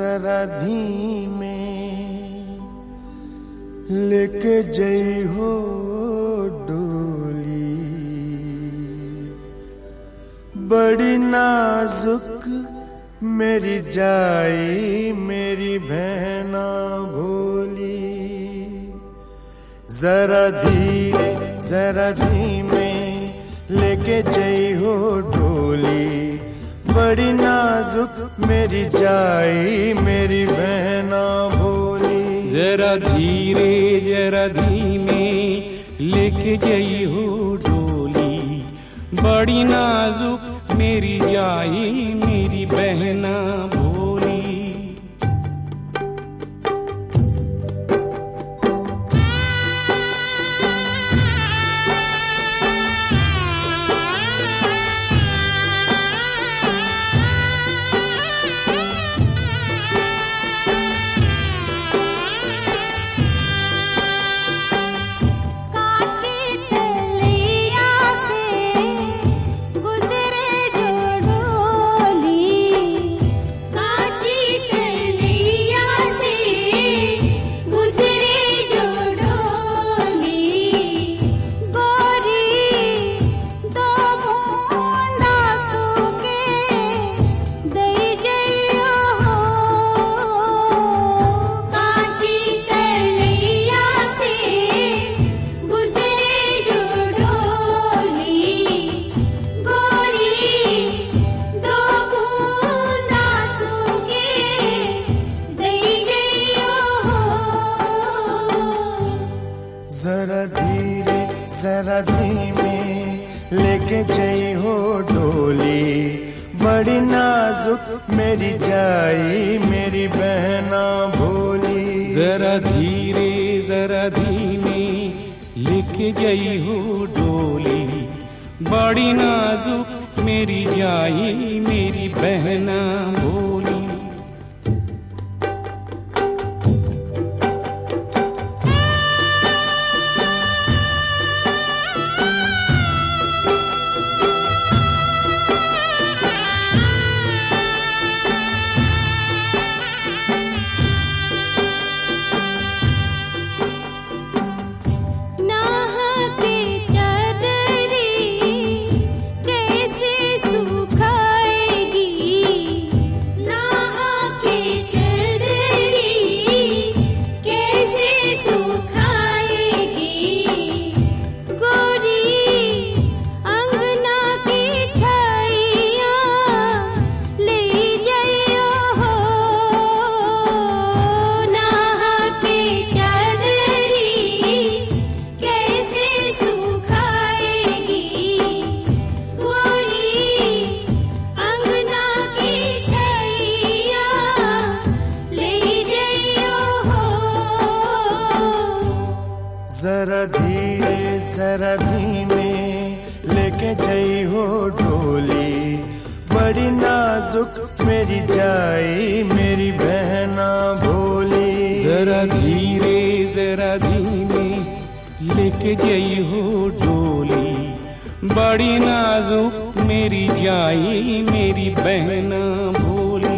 जरा धीमे लेके जई हो डोली, बड़ी नाजुक मेरी जाई मेरी बहना भोली। जरा धीमे लेके जई हो डोली, बड़ी नाजुक मेरी जाई मेरी बहना भोली। जरा धीमे लेके जई हो डोली, बड़ी नाजुक मेरी जाई मेरी बहना भोली। जरा धीमे लेके जई हो डोली, बड़ी नाजुक मेरी जाई मेरी बहना भोली। जरा धीमे लेके जई हो डोली, बड़ी नाजुक मेरी जाई मेरी बहना भोली। जरा धीमे लेके जई हो डोली, बड़ी नाजुक मेरी जाई मेरी बहना भोली। जरा धीमे लेके जई हो डोली, बड़ी नाजुक मेरी जाई मेरी बहना भोली।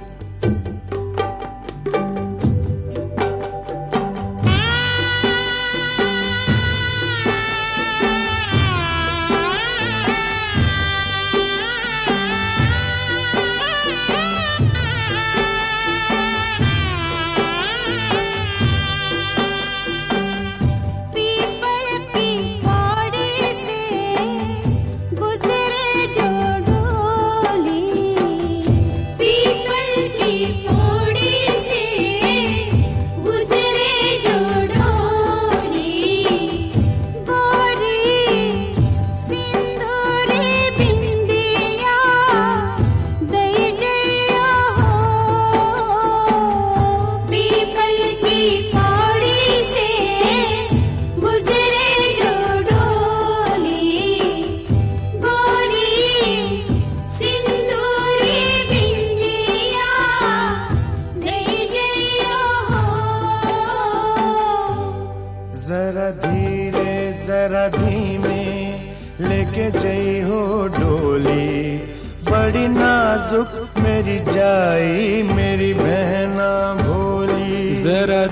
जरा धीमे लेके जई हो डोली, बड़ी नाजुक मेरी जाई मेरी बहना भोली। जरा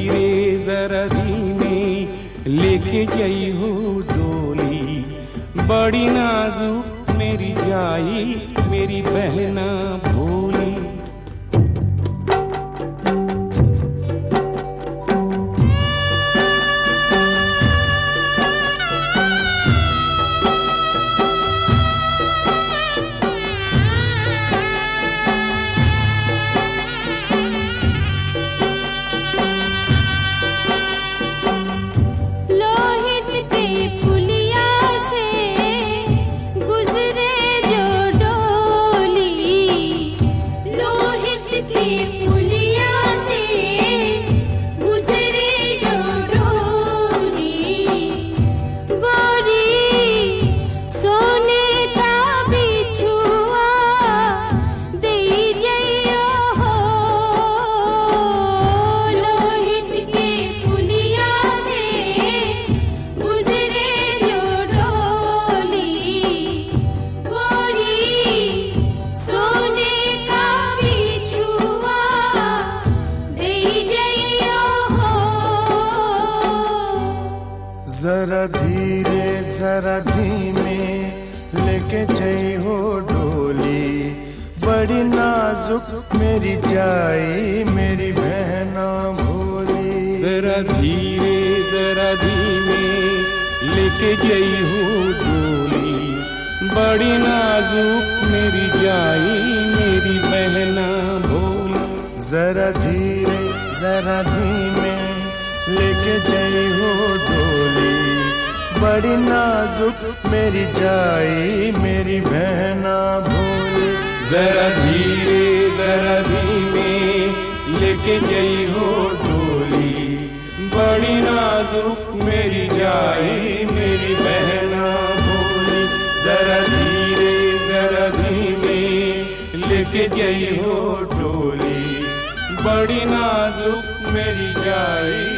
धीमे लेके जई हो डोली, बड़ी नाजुक मेरी जाई मेरी बहना भोली। जरा धीमे लेके जई हो डोली, बड़ी नाजुक मेरी जाई मेरी बहना भोली। जरा धीमे लेके जई हो डोली, बड़ी नाजुक मेरी जाई मेरी बहना भोली। जरा धीमे लेके जई हो डोली, बड़ी नाजुक मेरी जाई मेरी बहना भोली। जरा धीमे लेके जई हो डोली, बड़ी नाजुक मेरी जाई मेरी बहना भोली। जरा धीमे लेके जई हो डोली, बड़ी नाजुक मेरी जाई